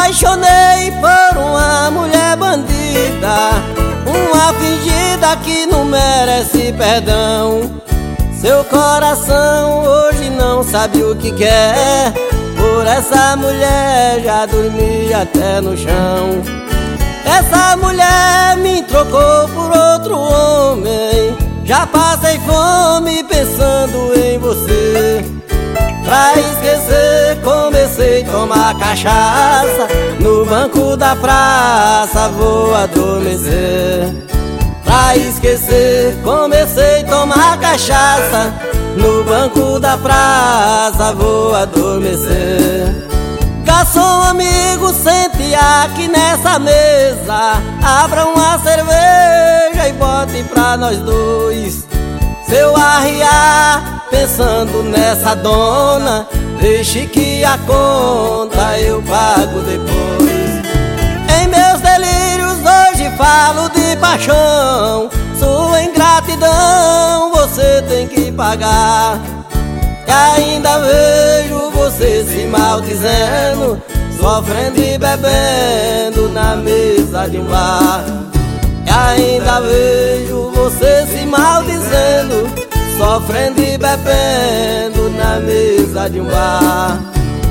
apaixonei por uma mulher bandida, uma fingida que não merece perdão. Seu coração hoje não sabe o que quer. Por essa mulher já dormi até no chão. Essa mulher me trocou por outro homem. Já passei fome pensando em você. Pra esquecer comecei a tomar cachaça. No banco da praça vou adormecer. Pra esquecer comecei a tomar cachaça. No banco da praça vou adormecer. Garçom amigo, sente aqui nessa mesa. Abra uma cerveja e bote pra nós dois. Se eu arriar pensando nessa dona, deixe que a conta eu pago depois. Em meus delírios hoje falo de paixão. Sua ingratidão você tem que pagar. E ainda vejo você se maldizendo, sofrendo e bebendo na mesa de um bar. E ainda vejo você se maldizendo, sofrendo e bebendo na mesa de um bar.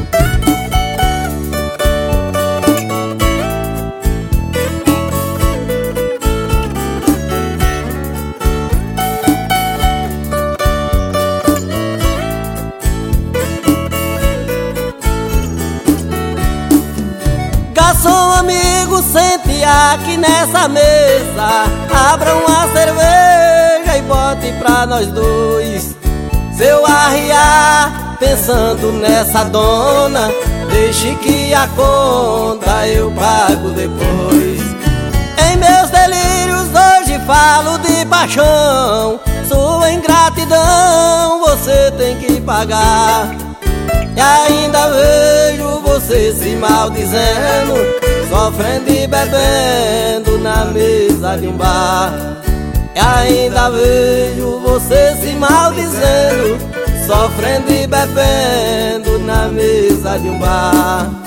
Garçom amigo, sente aqui nessa mesa. Abra uma cerveja e bote pra nós dois. Se eu arriar pensando nessa dona, deixe que a conta eu pago depois. Em meus delírios hoje falo de paixão. Sua ingratidão você tem que pagar. E ainda vejo você se maldizendo, sofrendo e bebendo na mesa de um bar. E ainda vejo você se maldizendo, sofrendo e bebendo na mesa de um bar.